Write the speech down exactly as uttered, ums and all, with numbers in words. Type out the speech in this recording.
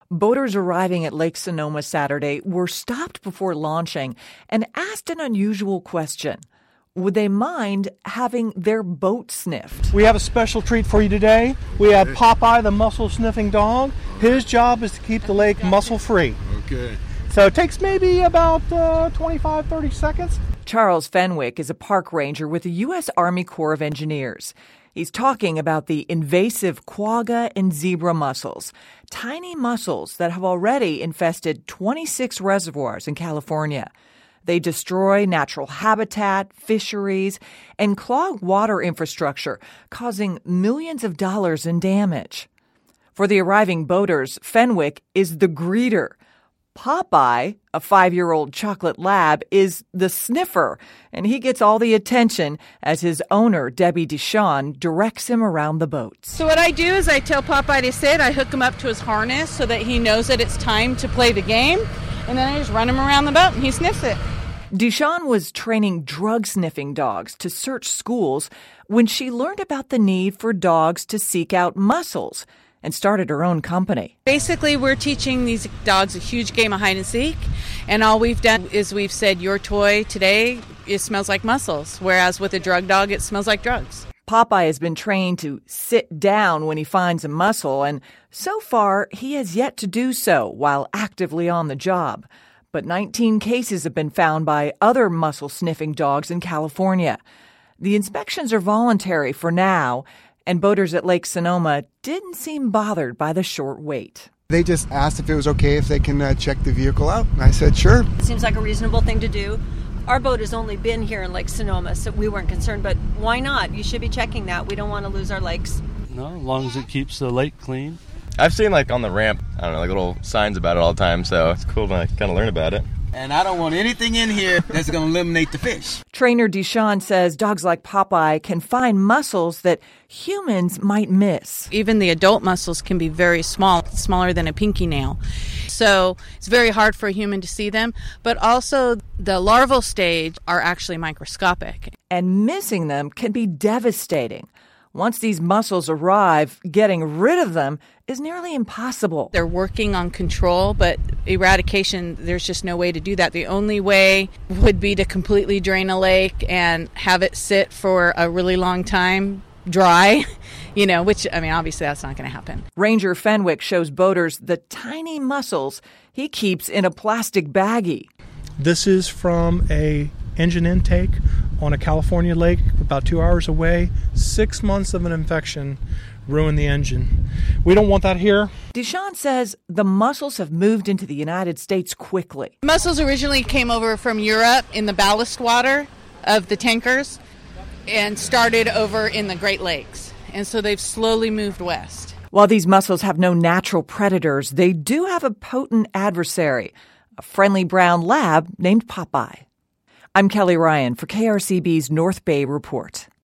Boaters arriving at Lake Sonoma Saturday were stopped before launching and asked an unusual question. Would they mind having their boat sniffed? We have a special treat for you today. We have Popeye, the mussel-sniffing dog. His job is to keep the lake mussel-free. Okay. So it takes maybe about uh, twenty-five, thirty seconds. Charles Fenwick is a park ranger with the U S Army Corps of Engineers. He's talking about the invasive quagga and zebra mussels, tiny mussels that have already infested twenty-six reservoirs in California. They destroy natural habitat, fisheries, and clog water infrastructure, causing millions of dollars in damage. For the arriving boaters, Fenwick is the greeter. Popeye, a five-year-old chocolate lab, is the sniffer, and he gets all the attention as his owner, Debbie Deshawn, directs him around the boat. So what I do is I tell Popeye to sit, I hook him up to his harness so that he knows that it's time to play the game, and then I just run him around the boat and he sniffs it. Deshawn was training drug-sniffing dogs to search schools when she learned about the need for dogs to seek out mussels and started her own company. Basically, we're teaching these dogs a huge game of hide and seek, and all we've done is we've said, your toy today, it smells like mussels, whereas with a drug dog, it smells like drugs. Popeye has been trained to sit down when he finds a mussel, and so far, he has yet to do so while actively on the job. But nineteen cases have been found by other mussel-sniffing dogs in California. The inspections are voluntary for now, and boaters at Lake Sonoma didn't seem bothered by the short wait. They just asked if it was okay if they can uh, check the vehicle out, and I said sure. It seems like a reasonable thing to do. Our boat has only been here in Lake Sonoma, so we weren't concerned, but why not? You should be checking that. We don't want to lose our lakes. No, as long as it keeps the lake clean. I've seen, like, on the ramp, I don't know, like little signs about it all the time, so it's cool to like, kind of learn about it. And I don't want anything in here that's going to eliminate the fish. Trainer Deshawn says dogs like Popeye can find mussels that humans might miss. Even the adult mussels can be very small, smaller than a pinky nail. So it's very hard for a human to see them. But also the larval stage are actually microscopic. And missing them can be devastating. Once these mussels arrive, getting rid of them is nearly impossible. They're working on control, but eradication, there's just no way to do that. The only way would be to completely drain a lake and have it sit for a really long time dry, you know, which, I mean, obviously that's not going to happen. Ranger Fenwick shows boaters the tiny mussels he keeps in a plastic baggie. This is from a engine intake on a California lake about two hours away. Six months of an infection ruined the engine. We don't want that here. Deshawn says the mussels have moved into the United States quickly. Mussels originally came over from Europe in the ballast water of the tankers and started over in the Great Lakes. And so they've slowly moved west. While these mussels have no natural predators, they do have a potent adversary, a friendly brown lab named Popeye. I'm Kelly Ryan for K R C B's North Bay Report.